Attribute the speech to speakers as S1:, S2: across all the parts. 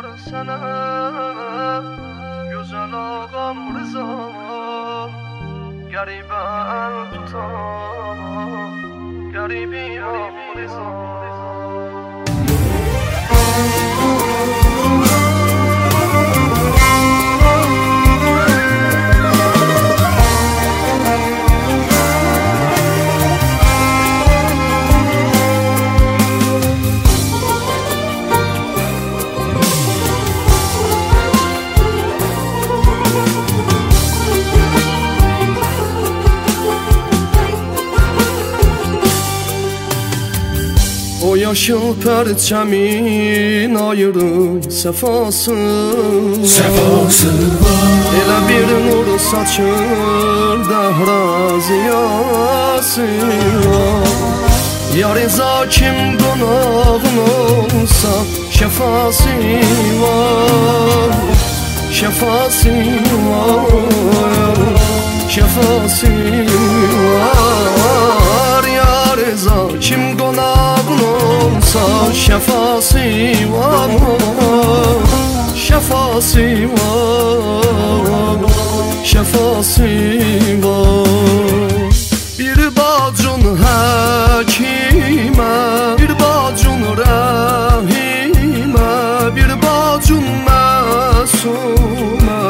S1: var sana, güzel ağam Rıza. Garibe el tutan, garibim Rıza. O yaşıl perçemin ayrı sefası var. Elə bir nur saçır dəhra ziyası var. Yarıza kim qonağın olsa şəfası var. Şəfası var, şəfası var. Yarıza kim qonağın olsa şəfası var, şəfası var, şəfası var. Bir bacın həkimə, bir bacın rəhimə, bir bacın məsumə.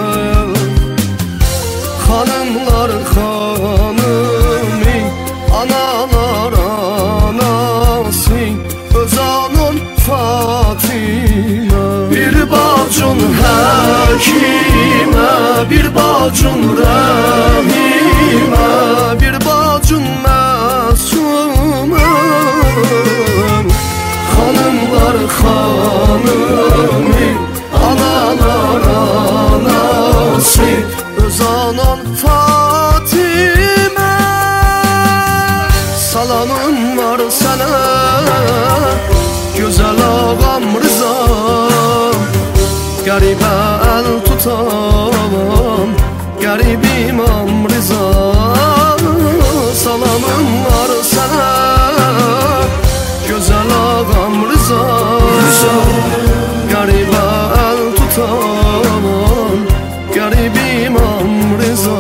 S1: Xanımlar xanımı, analar anası, öz anın Fatimə. Bir bacın həkimə, bir bacın rəhimə, bir bacın məsumə. Xanımlar xanımı, analar anası, öz anan Fatimə. Salamım var sənə, güzel ağam Rıza. Garibə el tutan, garibim Rıza. Salamım var sənə, güzel ağam Rıza. Garibə el tutan, garibim Rıza.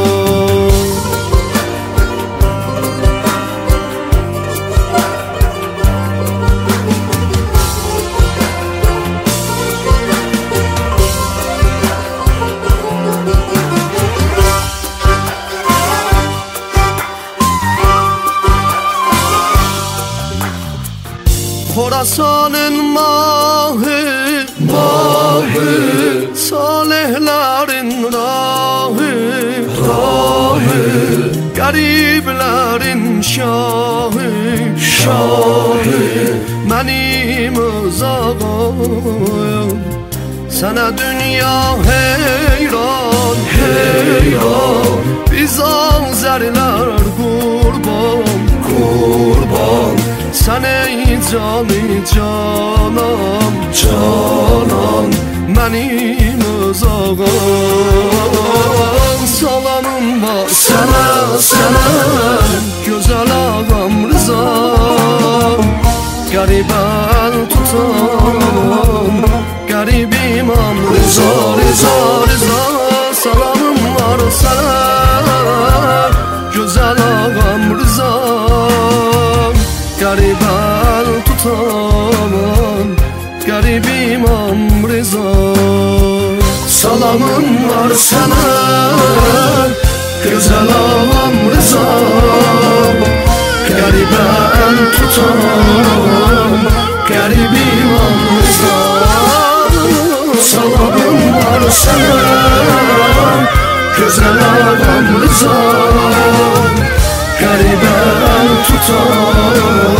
S1: Horasanın mahı, mahı, salihlerin rahı, rahı, gariblerin şahı, şahı. Benim öz ağam, sana dünya heyran, heyran. Biz Azeriler kurban, kurban. Sen ey canı canam, canam, benim öz ağam. Salamım var sana, sana, güzel ağam Rıza. Garibə el tutan, garibim Rıza, Rıza, Rıza. Salamım var sana, güzel ağam Rıza. Garibə el tutan, garibim Rıza. Salamım var sana, güzel ağam Rıza. Garibə el tutan, garibim Rıza. Salamım var sana, güzel ağam Rıza. Garibə el tutan,